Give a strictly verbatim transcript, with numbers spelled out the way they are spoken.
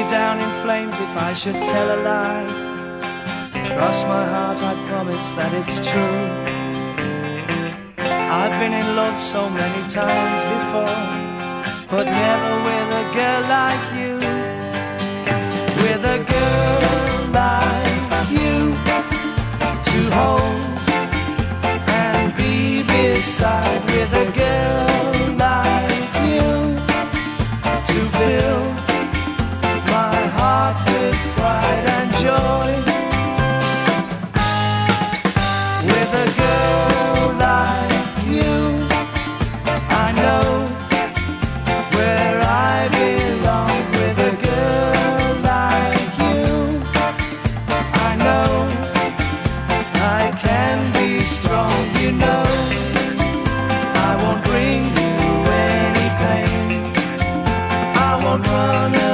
down in flames if I should tell a lie. Cross my heart, I promise that it's true. I've been in love so many times before, but never with a girl like you. With a girl like you to hold and be beside. With a girl like you to fill my heart with pride and joy. With a girl like you, I know where I belong. With a girl like you, I know I can be strong. You know I won't bring you any pain. I won't run